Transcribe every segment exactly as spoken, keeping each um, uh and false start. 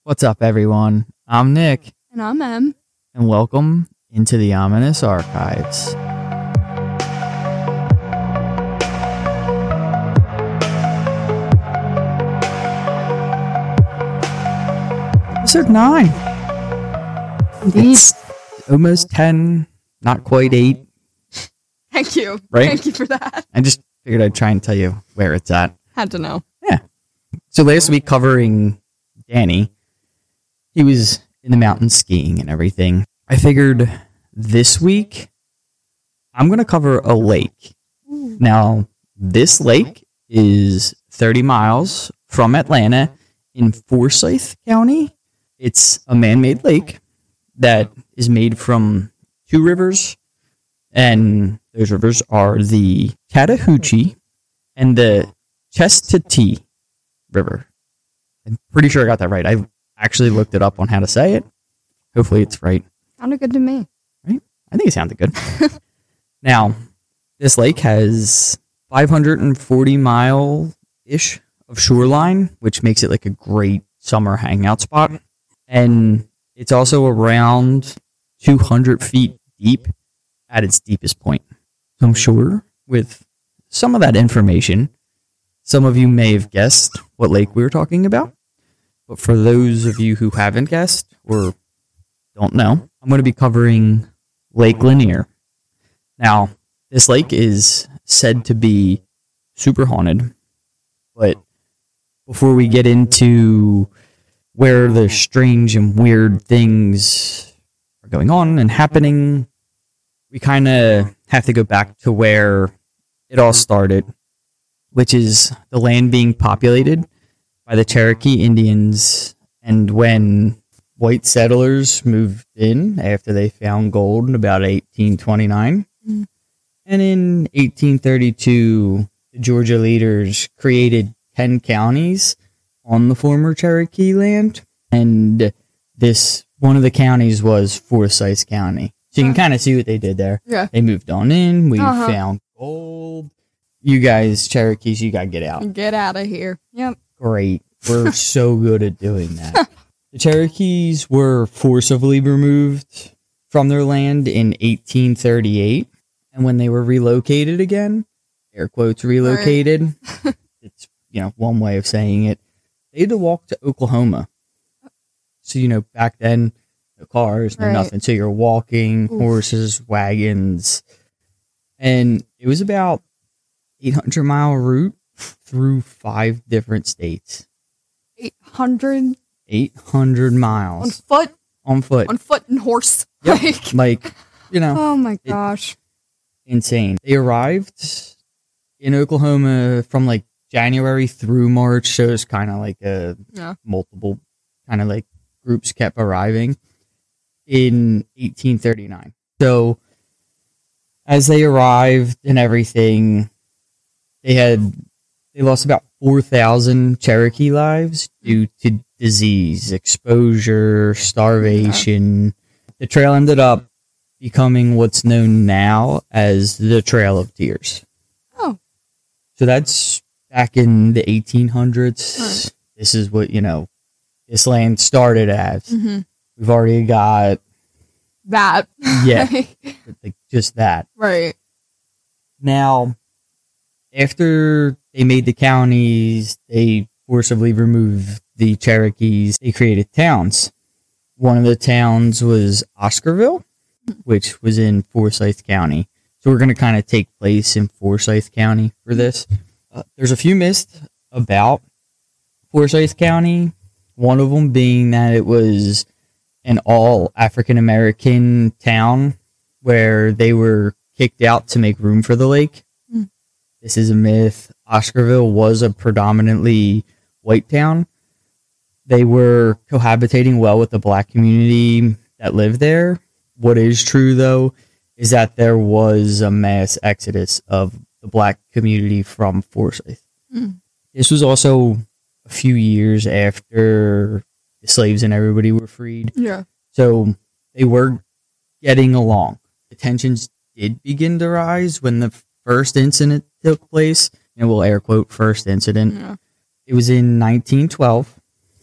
What's up, everyone? I'm Nick. And I'm Em. And welcome into the Ominous Archives. Episode nine. Indeed. It's almost ten, not quite eight. Thank you. Right? Thank you for that. I just figured I'd try and tell you where it's at. Had to know. Yeah. So last week, covering Danny, he was in the mountains skiing and everything. I figured this week, I'm going to cover a lake. Ooh. Now, this lake is thirty miles from Atlanta in Forsyth County. It's a man-made lake that is made from two rivers, and those rivers are the Chattahoochee and the Chestatee River. I'm pretty sure I got that right. I actually looked it up on how to say it. Hopefully it's right. Sounded good to me. Right? I think it sounded good. Now, this lake has five hundred forty mile-ish of shoreline, which makes it like a great summer hangout spot. And it's also around two hundred feet deep at its deepest point. So I'm sure with some of that information, some of you may have guessed what lake we were talking about. But for those of you who haven't guessed or don't know, I'm going to be covering Lake Lanier. Now, this lake is said to be super haunted, but before we get into where the strange and weird things are going on and happening, we kind of have to go back to where it all started, which is the land being populated by the Cherokee Indians, and when white settlers moved in after they found gold in about eighteen twenty-nine. Mm. And in eighteen thirty-two, the Georgia leaders created ten counties on the former Cherokee land, and this one of the counties was Forsyth County. So you can kind of see what they did there. Yeah. They moved on in, we Uh-huh. found gold. You guys, Cherokees, you gotta get out. Get out of here. Yep. Great. We're so good at doing that. The Cherokees were forcibly removed from their land in eighteen thirty-eight. And when they were relocated again, air quotes relocated, right. It's, you know, one way of saying it, they had to walk to Oklahoma. So, you know, back then, no cars, no Right. nothing. So you're walking, Oof. horses, wagons. And it was about eight hundred mile route through five different states. eight hundred eight hundred on miles foot, on foot. on foot and horse. Yep. Like, Like, you know, oh my gosh. insane. They arrived in Oklahoma from like January through March. So it's kind of like a Yeah. multiple kind of like groups kept arriving in eighteen thirty-nine. So as they arrived and everything, they had they lost about four thousand Cherokee lives due to disease, exposure, starvation. The trail ended up becoming what's known now as the Trail of Tears. Oh. So that's back in the eighteen hundreds. Right. This is what, you know, this land started as. Mm-hmm. We've already got, That. yeah, like just that. Right. Now, after they made the counties, they forcibly removed the Cherokees. They created towns. One of the towns was Oscarville, which was in Forsyth County. So we're going to kind of take place in Forsyth County for this. Uh, there's a few myths about Forsyth County. One of them being that it was an all African-American town where they were kicked out to make room for the lake. Mm. This is a myth. Oscarville was a predominantly white town. They were cohabitating well with the black community that lived there. What is true, though, is that there was a mass exodus of the black community from Forsyth. Mm. This was also a few years after the slaves and everybody were freed. Yeah. So they were getting along. The tensions did begin to rise when the first incident took place. And we'll air quote first incident. Yeah. It was in nineteen twelve.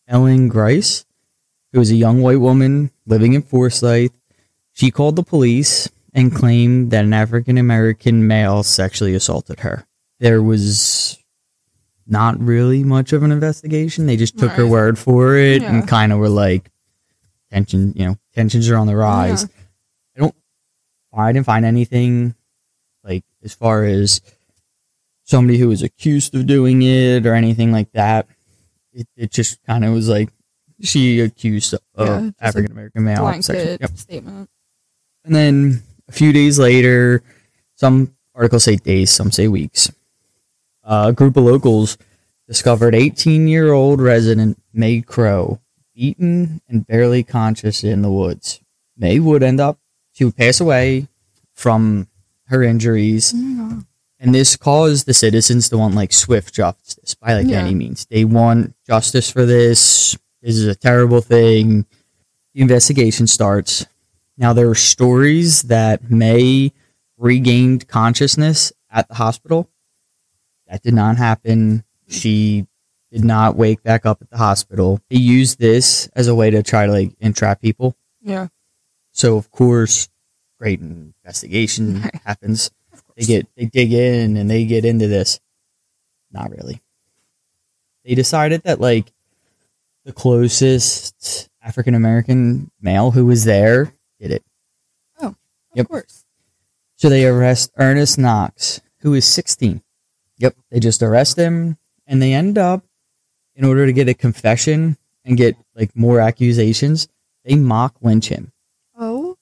Ellen Grice, who was a young white woman living in Forsyth. She called the police and claimed that an African American male sexually assaulted her. There was not really much of an investigation. They just took her Right. word for it Yeah. and kind of were like, tension, you know, tensions are on the rise. Yeah. I don't, I didn't find anything like as far as somebody who was accused of doing it or anything like that. It, it just kind of was like she accused of Yeah, just a African American male sexual. Blanket Yep. statement. And then a few days later, some articles say days, some say weeks. Uh, a group of locals discovered eighteen-year-old resident May Crow beaten and barely conscious in the woods. May would end up, she would pass away from her injuries, Yeah. and this caused the citizens to want like swift justice by like Yeah. any means. They want justice for this. This is a terrible thing. The investigation starts. Now, there are stories that May regained consciousness at the hospital. That did not happen. She did not wake back up at the hospital. They used this as a way to try to like entrap people. Yeah. So, of course, great investigation Right. happens. Of They course. get they dig in and they get into this. Not really. They decided that like the closest African American male who was there did it. Of Yep. course. So they arrest Ernest Knox, who is sixteen. Yep. They just arrest him and they end up, in order to get a confession and get like more accusations, they mock lynch him. Oh.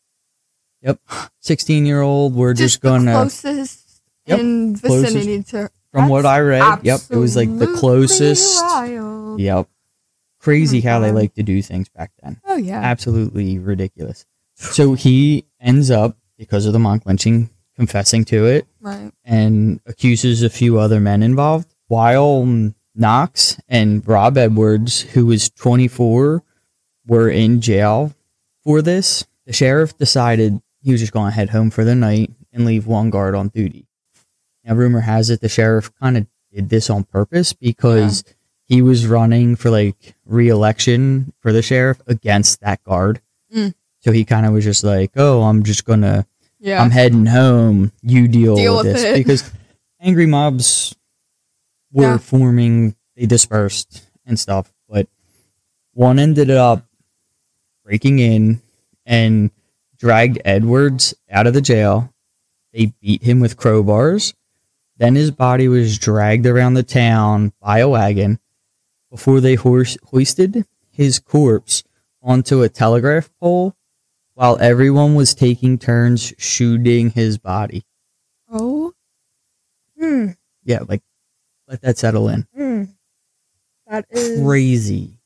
Yep. sixteen year old, we're just, Just the gonna, closest Yep, in vicinity to. from what I read, yep, it was like the absolutely closest. wild. Yep. Crazy Oh my how they God. like to do things back then. Oh yeah. Absolutely ridiculous. So he ends up, because of the mock lynching, confessing to it Right. and accuses a few other men involved. While Knox and Rob Edwards, who was twenty-four, were in jail for this, the sheriff decided he was just going to head home for the night and leave one guard on duty. Now, rumor has it the sheriff kind of did this on purpose because he was running for like re-election for the sheriff against that guard. Mm. So he kind of was just like, oh, I'm just going to, Yeah. I'm heading home. You deal, Deal with with this. it. Because angry mobs were Yeah. forming, they dispersed and stuff. But one ended up breaking in and dragged Edwards out of the jail. They beat him with crowbars. Then his body was dragged around the town by a wagon before they horse- hoisted his corpse onto a telegraph pole while everyone was taking turns shooting his body. Oh. Hmm. Yeah, like, let that settle in. Hmm. That is Crazy.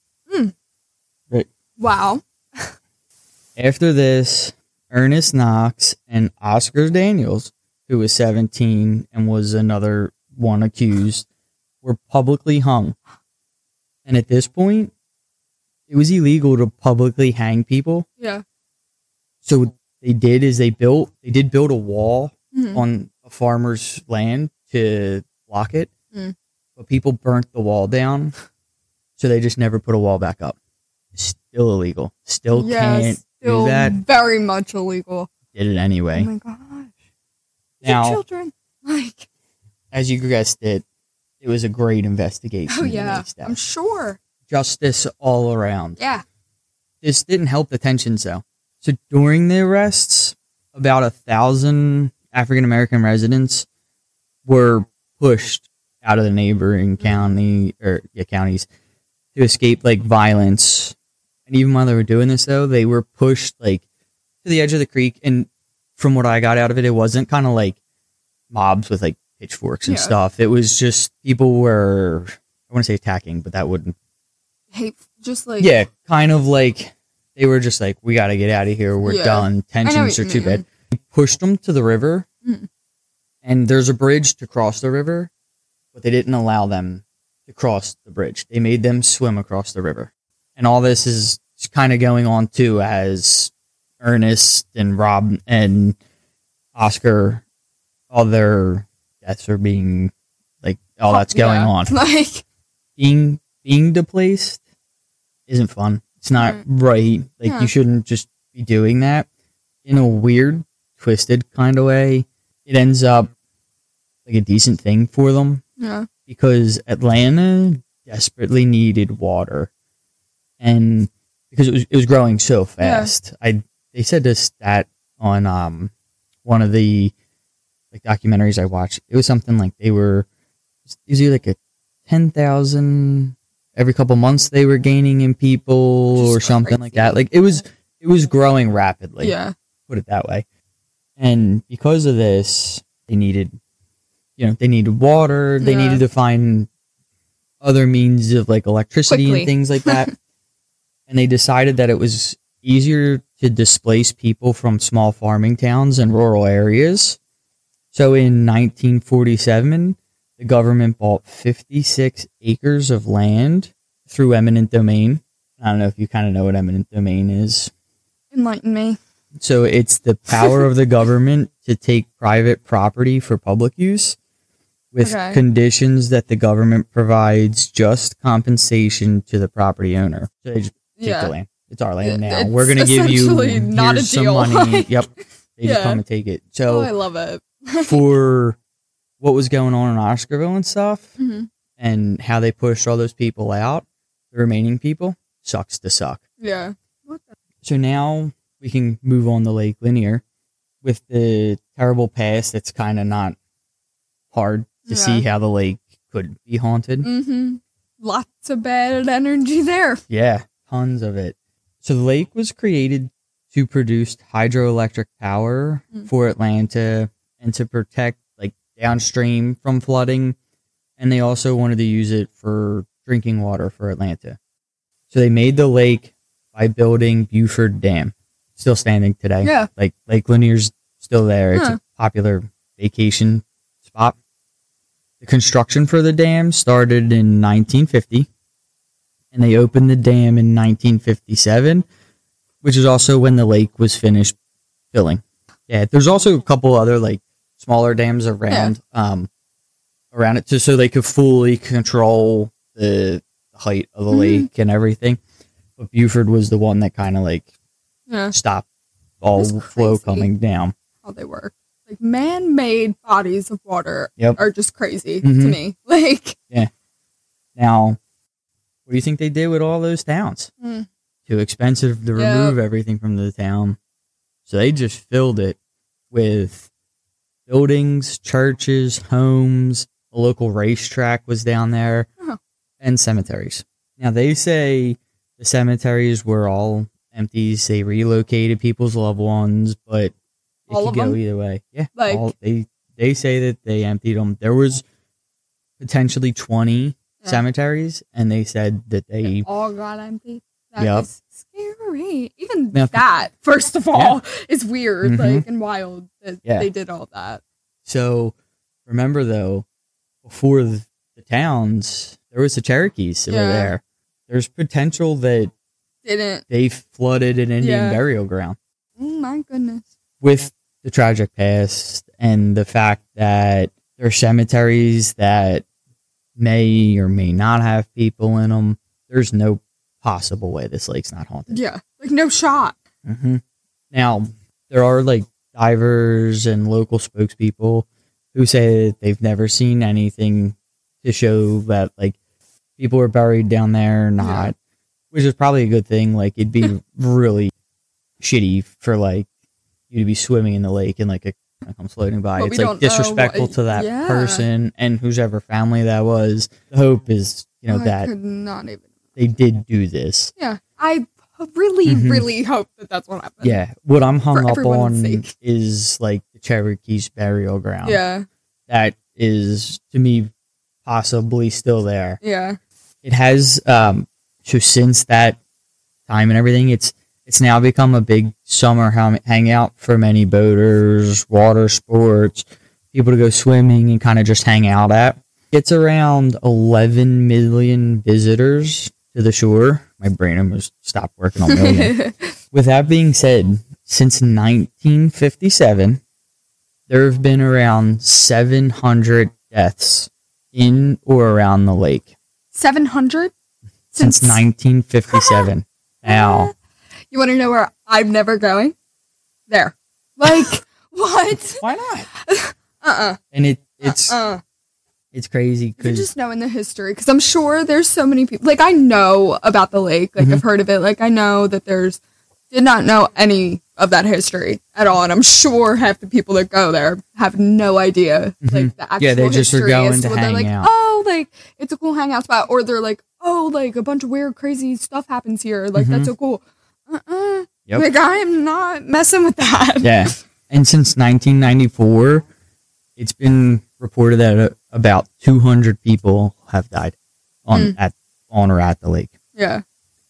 wow. After this, Ernest Knox and Oscar Daniels, who was seventeen and was another one accused, were publicly hung. And at this point, it was illegal to publicly hang people. Yeah. So what they did is they built, they did build a wall Mhm. on a farmer's land to block it. Mm. But people burnt the wall down. So they just never put a wall back up. Still illegal. Still Yeah, can't still do that. very much illegal. Did it anyway. Oh my gosh. The Now, children. Like, as you guessed it, it was a great investigation. oh in yeah. these I'm steps. sure. Justice all around. Yeah. This didn't help the tensions though. So during the arrests, about a thousand African American residents were pushed out of the neighboring county or yeah, counties to escape like violence. And even while they were doing this though, they were pushed like to the edge of the creek. And from what I got out of it, it wasn't kind of like mobs with like pitchforks and Yeah. stuff. It was just people were, I want to say attacking, but that wouldn't. Hate. Just like. Yeah, kind of like they were just like, we got to get out of here. We're Yeah. done. I know Tensions what are you too mean. bad. We pushed them to the river, Mm. and there's a bridge to cross the river, but they didn't allow them to cross the bridge. They made them swim across the river. And all this is kind of going on too as Ernest and Rob and Oscar, all their deaths are being like, all that's going Yeah. on. Like. Being being displaced isn't fun. It's not Right. right. Like, Yeah. you shouldn't just be doing that. In a weird, twisted kind of way, it ends up like a decent thing for them Yeah. because Atlanta desperately needed water, and because it was it was growing so fast. I they said this stat on um one of the like documentaries I watched. It was something like they were it was either like a ten thousand every couple months they were gaining in people Just or something like crazy. that. Like it was it was growing rapidly. Yeah. Put it that way. And because of this, they needed, you know, they needed water. They Yeah. needed to find other means of like electricity Quickly. and things like that. And they decided that it was easier to displace people from small farming towns and rural areas. So in nineteen forty-seven, the government bought fifty-six acres of land through eminent domain. I don't know if you kind of know what eminent domain is. Enlighten me. So it's the power of the government to take private property for public use with Okay. conditions that the government provides just compensation to the property owner. So they just take Yeah. the land. It's our land It- now. it's We're going to give you essentially not here's a some deal. money. Like, Yep. They just yeah. come and take it. Oh, So I love it. for what was going on in Oscarville and stuff Mhm. and how they pushed all those people out, the remaining people sucks to suck. Yeah. What the? So now we can move on to Lake Lanier with the terrible past. It's kind of not hard to see Yeah. how the lake could be haunted. Mm-hmm. Lots of bad energy there. Yeah, tons of it. So the lake was created to produce hydroelectric power Mm. for Atlanta and to protect like downstream from flooding. And they also wanted to use it for drinking water for Atlanta. So they made the lake by building Buford Dam. Still standing today. Yeah. Like Lake Lanier's still there. It's Huh. a popular vacation spot. The construction for the dam started in nineteen fifty, and they opened the dam in nineteen fifty-seven, which is also when the lake was finished filling. Yeah, there's also a couple other like smaller dams around um around it, just so they could fully control the height of the Mhm. lake and everything. But Buford was the one that kind of like Yeah. stop all That's flow crazy. coming down. How they work. Like man-made bodies of water Yep. are just crazy Mhm. to me. Like, Now, what do you think they did with all those towns? Mm. Too expensive to Yep. remove everything from the town. So they just filled it with buildings, churches, homes, a local racetrack was down there, Oh. and cemeteries. Now, they say the cemeteries were all empty. They relocated people's loved ones, but it All could of go them? either way. Yeah, Like- all, they they say that they emptied them. There was potentially twenty Yeah. cemeteries, and they said that they all got empty. That Yep. is scary. Even Now- that, first of all, is weird, Mhm. like, and wild that Yeah. they did all that. So remember though, before the, the towns, there was the Cherokees that were Yeah. there. There's potential that Didn't. they flooded an Indian Yeah. burial ground. Oh my goodness. With the tragic past and the fact that there are cemeteries that may or may not have people in them, there's no possible way this lake's not haunted. Yeah. Like, no shot. hmm Now, there are like divers and local spokespeople who say that they've never seen anything to show that like people are buried down there or not, Yeah. which is probably a good thing. Like, it'd be really shitty for like you to be swimming in the lake and like a car comes floating by. But we It's like don't know disrespectful what- to that yeah. person and whosever family that was. The hope is, you know, I that could not even. they did do this. Yeah. I p- really, Mhm. really hope that that's what happened. Yeah, what I'm hung For up everyone's on sake. is like the Cherokees burial ground. Yeah. That is to me possibly still there. Yeah. It has um so since that time and everything, it's it's now become a big summer hang- hangout for many boaters, water sports, people to go swimming and kind of just hang out at. It's around eleven million visitors to the shore. My brain almost stopped working on million. With that being said, since nineteen fifty-seven, there have been around seven hundred deaths in or around the lake. seven hundred? since nineteen fifty-seven. Now, you want to know where I'm never going? There. Like, what? Why not? Uh-uh. And it it's uh-uh. it's crazy You because just knowing the history, because I'm sure there's so many people. Like, I know about the lake. Like, Mhm. I've heard of it. Like, I know that there's, did not know any of that history at all. And I'm sure half the people that go there have no idea, Mhm. like, the actual Yeah, they just are history going as to what hang they're like, out. oh, like, it's a cool hangout spot. Or they're like, oh, like, a bunch of weird, crazy stuff happens here. Like, Mhm. that's so cool. Uh-uh. Yep. Like, I am not messing with that. yeah. And since nineteen ninety-four, it's been reported that uh, about two hundred people have died on Mm. at on or at the lake. Yeah.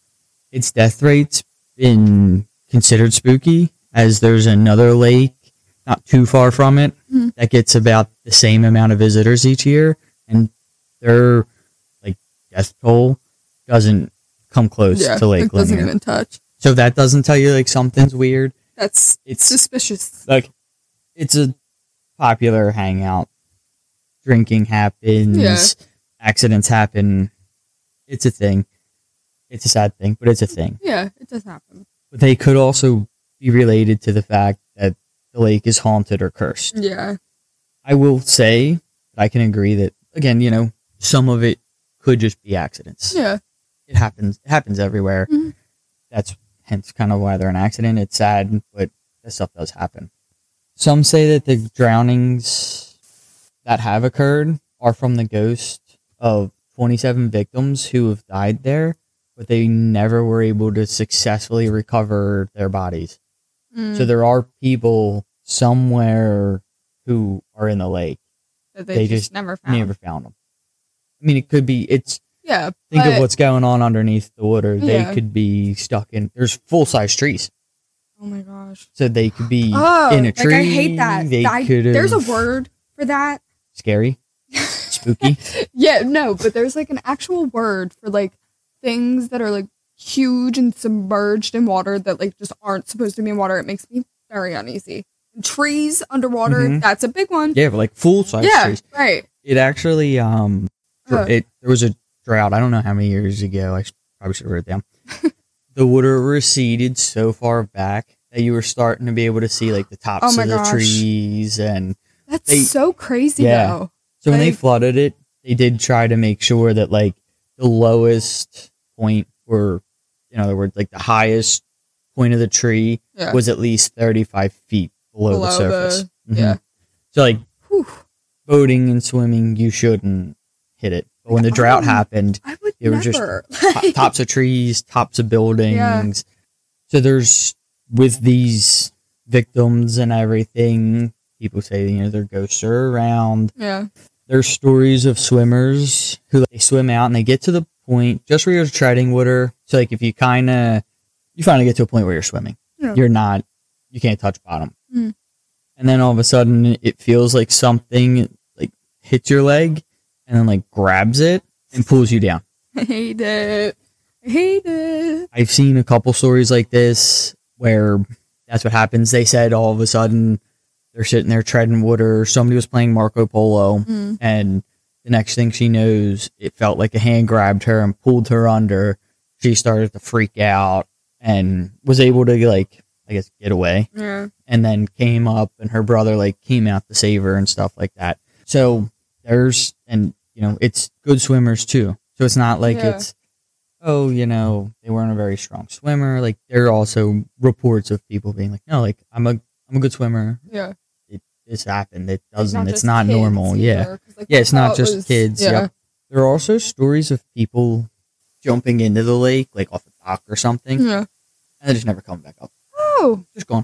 Its death rate's been considered spooky, as there's another lake not too far from it Mhm. that gets about the same amount of visitors each year, and their like death toll doesn't come close Yeah. to Lake It doesn't Lanier. even touch. So if that doesn't tell you like something's weird. That's It's suspicious. like it's a popular hangout. Drinking happens, Yeah. accidents happen. It's a thing. It's a sad thing, but it's a thing. Yeah, it does happen. But they could also be related to the fact that the lake is haunted or cursed. Yeah. I will say that I can agree that again, you know, some of it could just be accidents. Yeah. It happens. It happens everywhere. Mhm. That's hence kind of why they're an accident. It's sad, but that stuff does happen. Some say that the drownings that have occurred are from the ghost of twenty-seven victims who have died there, but they never were able to successfully recover their bodies. Mm. So there are people somewhere who are in the lake. that they, they just, just never found. Never found them. I mean, it could be, it's, Yeah. think but, of what's going on underneath the water. Yeah. They could be stuck in, there's full size trees. Oh my gosh. So they could be Oh, in a tree. like I hate that. They I- could there's a have- word for that. Scary. Spooky. Yeah, no, but there's like an actual word for like things that are like huge and submerged in water that like just aren't supposed to be in water. It makes me very uneasy. And trees underwater, Mhm. that's a big one. Yeah, but like full size Yeah, trees. right. It actually, um, dr- Uh. it there was a drought. I don't know how many years ago. I sh- probably should have wrote it down. The water receded so far back that you were starting to be able to see like the tops Oh my of the gosh. trees, and That's They- so crazy Yeah. though. so when they Like- flooded it, they did try to make sure that like the lowest point, or in other words, like the highest point of the tree Yeah. was at least thirty-five feet below, the Below surface. the- Mhm. yeah. So like Whew. boating and swimming, you shouldn't hit it. But when the Like, drought um, happened, I would They were just never. to- tops of trees, tops of buildings. So there's, with these victims and everything, people say, you know, their ghosts are around. Yeah. There's stories of swimmers who like, they swim out and they get to the point just where you're treading water. So like if you kind of, you finally get to a point where you're swimming, Yeah. you're not, you can't touch bottom. Mm. And then all of a sudden it feels like something like hits your leg and then like grabs it and pulls you down. I hate it. I hate it. I've seen a couple stories like this where that's what happens. They said all of a sudden they're sitting there treading water. Somebody was playing Marco Polo, Mm. and the next thing she knows, it felt like a hand grabbed her and pulled her under. She started to freak out and was able to, like, I guess, get away. Yeah. And then came up, and her brother, like, came out to save her and stuff like that. So there's, and, you know, it's good swimmers too. So it's not like Yeah. it's, oh, you know, they weren't a very strong swimmer. Like, there are also reports of people being like, no, like, I'm a, I'm a good swimmer. Yeah. It, this happened. It Like, doesn't, it's just not kids normal. Yeah. either, 'cause, like, Yeah, I it's not thought just was- kids. Yeah. Yep. There are also stories of people jumping into the lake, like off a dock or something, Yeah. and they just never come back up. Oh, Just gone.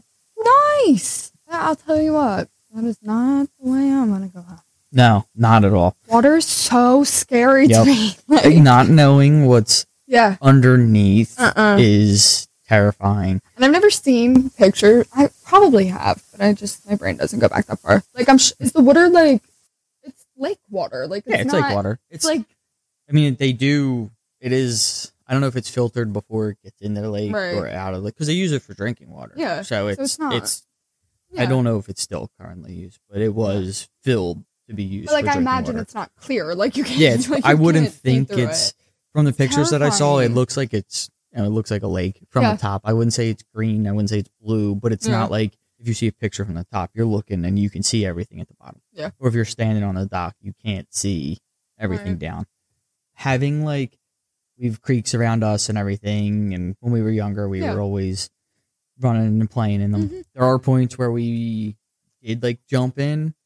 nice. I'll tell you what. That is not the way I'm gonna go out. No, not at all. Water is so scary Yep. to me. Like, Like, not knowing what's yeah. underneath Uh-uh. is terrifying. And I've never seen pictures. I probably have, but I just my brain doesn't go back that far. Like I'm, sh- is the water like it's lake water? Like it's Yeah, it's not, like water. It's It's like I mean, they do. It is. I don't know if it's filtered before it gets into the lake Right. or out of the, because they use it for drinking water. Yeah, So it's so it's not. it's. yeah. I don't know if it's still currently used, but it was filled to be used. But like for I drinking imagine water. it's not clear. Like you can't. Yeah, it's, like, I you wouldn't can't see think through it's it. From the pictures that I saw, it Terrifying. looks like it's, you know, it looks like a lake from Yeah. the top. I wouldn't say it's green. I wouldn't say it's blue, but it's Yeah. not like if you see a picture from the top, you're looking and you can see everything at the bottom. Yeah. Or if you're standing on the dock, you can't see everything Right. down. Having like, we've creeks around us and everything. And when we were younger, we Yeah. were always running and playing in them. Mhm. There are points where we did like jump in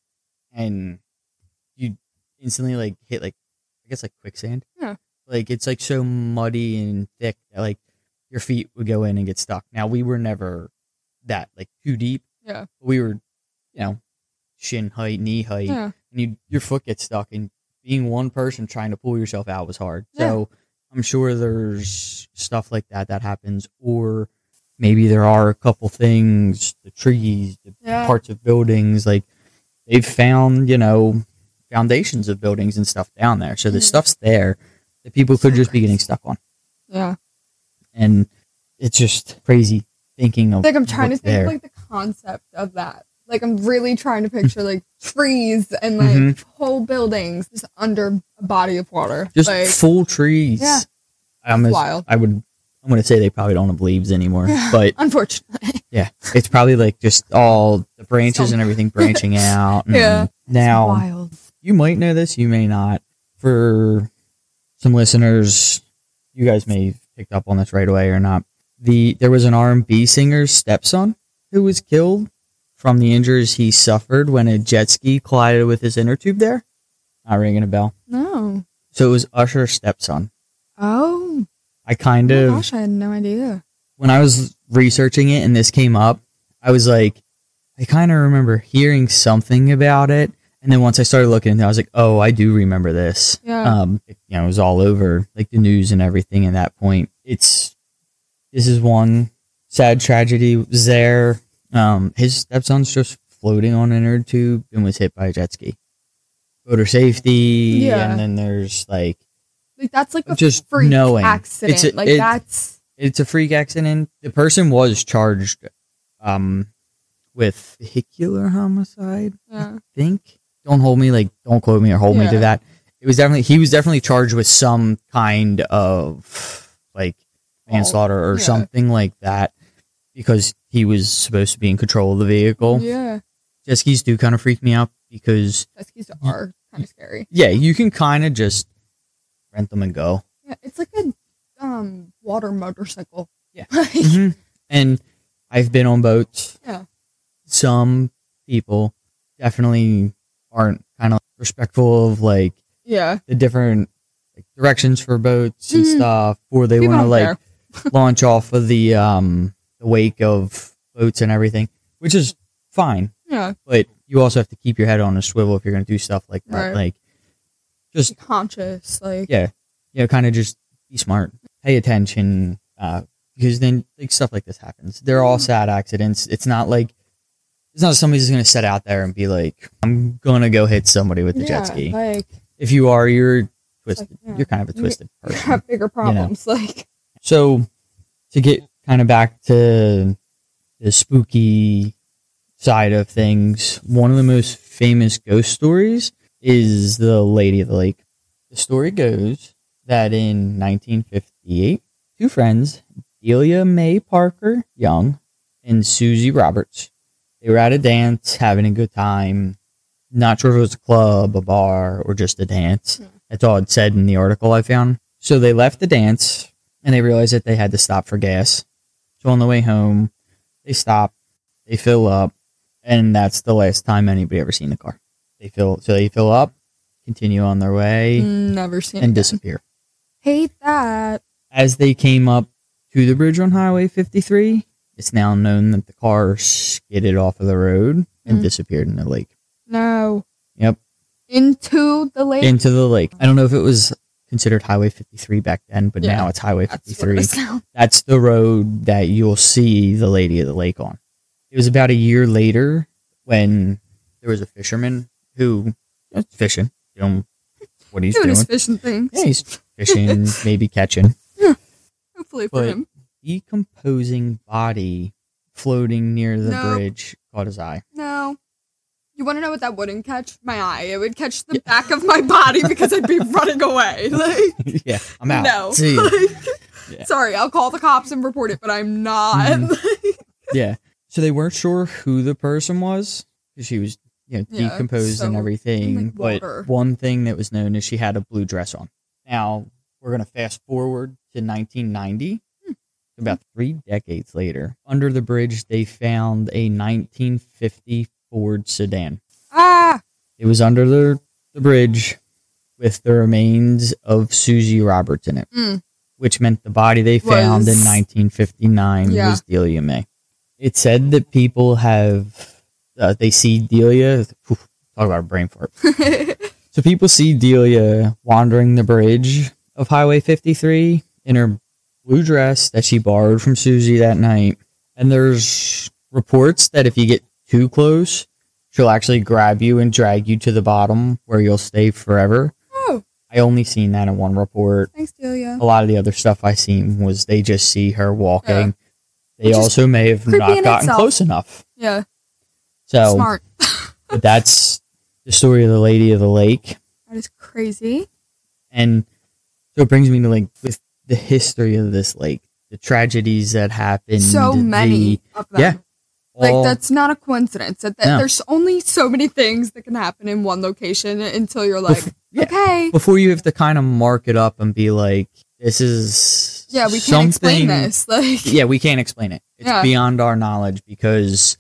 and you instantly like hit like, I guess like quicksand. Yeah. Like it's like so muddy and thick that like your feet would go in and get stuck. Now we were never that like too deep. Yeah. We were, you know, shin height, knee height, Yeah. and you your foot gets stuck. And being one person trying to pull yourself out was hard. Yeah. So I'm sure there's stuff like that that happens, or maybe there are a couple things, the trees, the Yeah. parts of buildings, like they've found, you know, foundations of buildings and stuff down there. So the Mhm. stuff's there that people could So just be getting crazy. stuck on. Yeah. And it's just crazy thinking of Like I'm trying to what's think there. of, like the concept of that. Like I'm really trying to picture like trees and like Mhm. whole buildings just under a body of water. just like, full trees. Yeah. I'm It's as- wild. I would. I'm going to say they probably don't have leaves anymore, Yeah. but Unfortunately. yeah, it's probably like just all the branches Some- and everything branching out. and Yeah. Now It's wild. you might know this, you may not. For some listeners, you guys may have picked up on this right away or not. The there was an R and B singer's stepson who was killed from the injuries he suffered when a jet ski collided with his inner tube there. Not ringing a bell. No. So it was Usher's stepson. Oh. I kind Oh of, gosh, I had no idea. when I was researching it and this came up, I was like, I kind of remember hearing something about it. And then once I started looking into it, I was like, oh, I do remember this. Yeah. Um, it, you know, it was all over like the news and everything at that point. It's, this is one sad tragedy was there. Um, his stepson's just floating on an inner tube and was hit by a jet ski. Motor safety. Yeah. And then there's like, Like that's like a just freak knowing. accident. It's a- like it- that's it's a freak accident. The person was charged um, with vehicular homicide, yeah. I think. Don't hold me, like, don't quote me or hold me to Yeah. that. It was definitely, he was definitely charged with some kind of, like, manslaughter or Yeah. something like that because he was supposed to be in control of the vehicle. Yeah. Jet skis do kind of freak me out because, Jet skis are kind of scary. yeah, you can kind of just rent them and go. Yeah, it's like a um water motorcycle. Yeah. Like, Mhm. And I've been on boats. Yeah. Some people definitely aren't kind of respectful of like yeah. the different like, directions for boats and Mhm. stuff, or they People want to don't like care. launch off of the um the wake of boats and everything, which is fine. Yeah. But you also have to keep your head on a swivel if you're going to do stuff like that. Right. Like, just Be conscious. Like yeah, you know, kind of just be smart, pay attention, uh, because then like stuff like this happens. They're all sad accidents. It's not like it's not somebody's going to set out there and be like, "I'm going to go hit somebody with the yeah, jet ski." Like If you are, you're twisted. Like, yeah. You're kind of a You- twisted you person. have bigger problems. Like So, to get kind of back to the spooky side of things, one of the most famous ghost stories is the Lady of the Lake. The story goes that in nineteen fifty-eight, two friends, Delia Mae Parker Young and Susie Roberts, they were at a dance, having a good time. Not sure if it was a club, a bar, or just a dance. Hmm. That's all it said in the article I found. So they left the dance and they realized that they had to stop for gas. So on the way home, they stop, they fill up, and that's the last time anybody ever seen the car. They fill, so they fill up, continue on their way, never seen and it. disappear. Hate that. As they came up to the bridge on Highway fifty-three, it's now known that the car skidded off of the road and Mm. disappeared in the lake. No. Yep, Into the lake. into the lake. I don't know if it was considered Highway fifty-three back then, but Yeah, now it's Highway That's what fifty-three. it was now. That's the road that you'll see the Lady of the Lake on. It was about a year later when there was a fisherman who was fishing, you know what he's Doing doing. his fishing things. Yeah, he's fishing, maybe catching. Hopefully for But him. decomposing body floating near the No. bridge caught his eye. No. You want to know what that wouldn't catch? My eye. It would catch the yeah. back of my body because I'd be running away. Like, yeah, I'm out. No. See you. Like, yeah. Sorry, I'll call the cops and report it, but I'm not. Mm-hmm. yeah. So they weren't sure who the person was because she was, you know, Yeah, decomposed so- and everything. like but water. one thing that was known is she had a blue dress on. Now we're gonna fast forward to nineteen ninety. Hmm. About three decades later, under the bridge, they found a nineteen fifty Ford sedan. Ah! It was under the, the bridge with the remains of Susie Roberts in it, Mm. which meant the body they found Was- in nineteen fifty-nine Yeah. was Delia May. It said that people have, uh, they see Delia, whew, talk about a brain fart. So people see Delia wandering the bridge of Highway fifty-three in her blue dress that she borrowed from Susie that night. And there's reports that if you get too close, she'll actually grab you and drag you to the bottom where you'll stay forever. Oh, I only seen that in one report. thanks, Delia. A lot of the other stuff I seen was they just see her walking. Yeah. They Which is also may have creepy not in gotten itself. close enough. Yeah, So smart. but that's the story of the Lady of the Lake. That is crazy. And so it brings me to like with the history of this lake, the tragedies that happened. So many the- of them. Yeah. Like, all- that's not a coincidence. That, that No. There's only so many things that can happen in one location until you're like, Bef- yeah. okay. Before you have to kind of mark it up and be like, this is Yeah, we can't something- explain this. Like, Yeah, we can't explain it. It's Yeah. beyond our knowledge because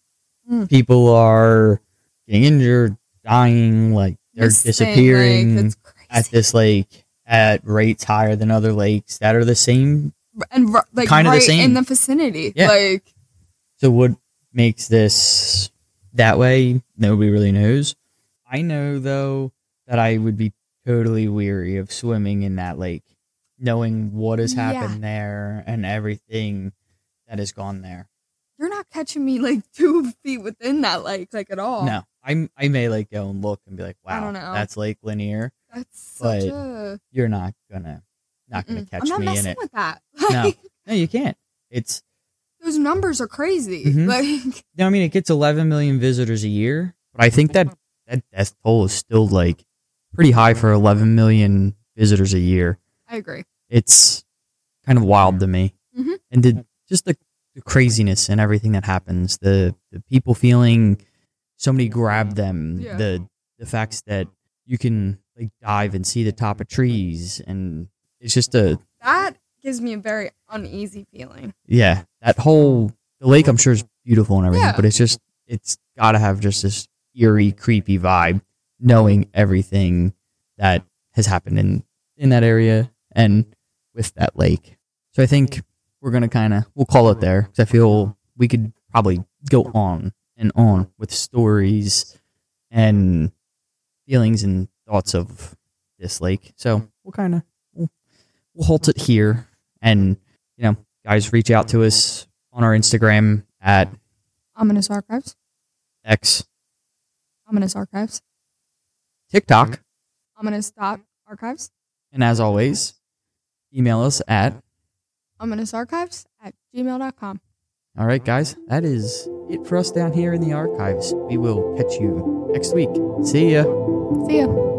Mm. people are getting injured, dying, like they're this thing, disappearing like, it's at crazy. this lake at rates higher than other lakes that are the same. And ru- like kinda the right same. in the vicinity. Yeah. Like, So what makes this that way? Nobody really knows. I know though that I would be totally weary of swimming in that lake, knowing what has Yeah. happened there and everything that has gone there. you're not catching me like two feet within that lake, like at all. No, I I may like go and look and be like, wow, I don't know. that's Lake Lanier. That's such But a. You're not gonna not gonna Mm-mm. catch I'm not me messing in it. with that. No, Like, no, you can't. It's those numbers are crazy. Mhm. Like, no, I mean it gets eleven million visitors a year, but I think that that death toll is still like pretty high for eleven million visitors a year. I agree. It's kind of wild to me, Mhm. and the, just the, the craziness and everything that happens, the the people feeling somebody grab them, Yeah. the the facts that you can like dive and see the top of trees, and it's just a That gives me a very uneasy feeling. yeah, that whole the lake I'm sure is beautiful and everything, Yeah. but it's just it's got to have just this eerie, creepy vibe, knowing everything that has happened in in that area and with that lake. So I think we're gonna kind of we'll call it there because I feel we could probably go on and on with stories and feelings and thoughts of this lake. So we'll kind of we'll, we'll halt it here, and you know, guys, reach out to us on our Instagram at Ominous Archives. X, Ominous Archives. TikTok, Ominous dot archives. and as always, email us at. Ominous Archives at gmail dot com. All right, guys, that is it for us down here in the archives. We will catch you next week. See ya. See ya.